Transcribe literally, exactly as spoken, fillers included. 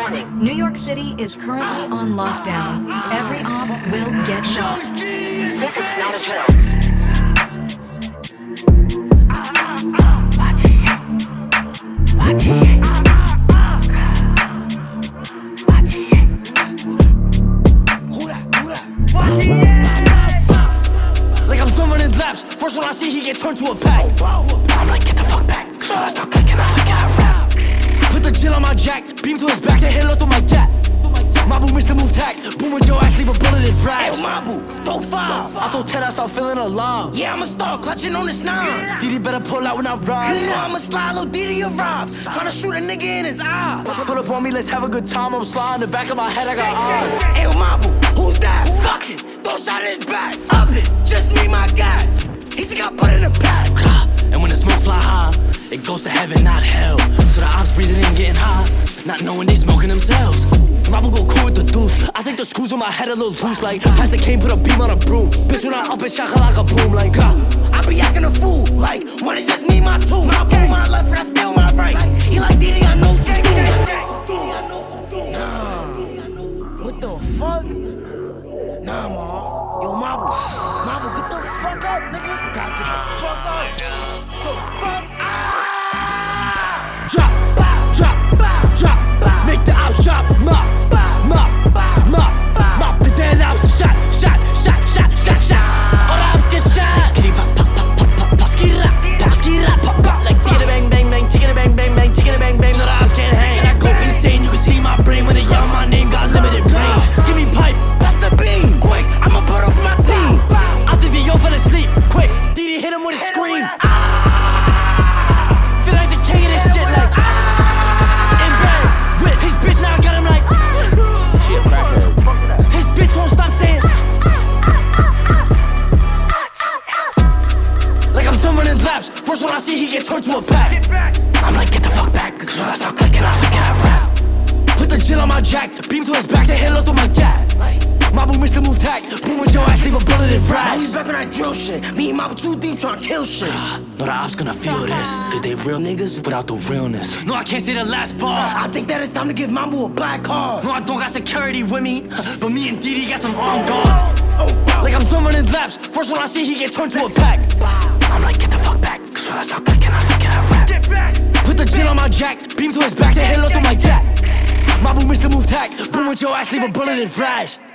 Warning. New York City is currently on lockdown. Every op will get shot. This is not a drill. Like I'm done running laps. First one I see, he get turned to a pack. I'm like, get the fuck back. So I start clicking, I forget I rap. Put the chill on my jack, beam to his back, then hit low through my gat. Mabu missed the move tack, boom with your ass, leave a bullet in rags. Hey, Mabu, throw five. I throw ten, I start feeling alive. Yeah, I'ma start clutching on this nine. Diddy better pull out when I ride. You know I'ma slide, little Diddy arrive. Tryna shoot a nigga in his eye. Pull up on me, let's have a good time. I'm sliding, the back of my head, I got eyes. Hey, Mabu, who's that? Fuck it, throw shot in his back. Up it, just need my guy. He still got put in the back. And when the smoke fly high, it goes to heaven, not hell. So the ops breathing in, getting high, not knowing they smoking themselves. Robbo go cool with the deuce. I think the screws on my head a little loose. Like, pass the cane, put a beam on a broom. Bitch, when I up it, shaka like a boom. Like, ah. I be acting a fool. Like, when it just me, my two. My boom, my left, and I steal my right. He like Diddy, I know to do. Nah. What the fuck? Nah, ma. Yo, Mabu. Mabu, get the fuck up, nigga. Gotta get the fuck up. The fuck ah! Drop, drop, drop. Make the ops drop. Mop, mop, mop, mop. The dead ops shot, shot, shot, shot, shot, shot. All the ops get shot. Skitty pop, pop, pop, pop, pop, pop. Skitty rap, pop, skitty rap, pop, pop. Like chickity bang, bang, bang, chickity bang, bang, bang, chickity bang, bang. All the ops can't hang. And I go insane. You can see my brain when they yell my name. Got limited range. Give me pipe, pass the beam. Quick, I'ma put off my team. I think the yo fell asleep. Quick, Diddy hit him with a scream. Ah, feel like the king of this shit. Like ah, in bed with his bitch. Now I got him like she a crackhead. His bitch won't stop saying. Like I'm done running laps. First one I see, he get turned to a pack. I'm like, get the fuck back. Cause when I start clicking, I forget I rap. Put the chill on my jack, beam to his back, then hit low through my gat. Mabu missed the move tack, boom with your ass, leave a bullet in rags. Now we back on that drill shit. Me and Mabu too deep tryna kill shit. No, the ops gonna feel this, cause they real niggas without the realness. No, I can't say the last bar. I think that it's time to give Mabu a black card. No, I don't got security with me, but me and Diddy got some armed guards. Like I'm done running laps, first one I see, he get turned to a pack. I'm like, get the fuck back, cause when I start clicking, I forget I rap. Put the chill on my jack, beam to his back, then hit low through my gat. Mabu missed the move tack, boom with your ass, leave a bullet in rash.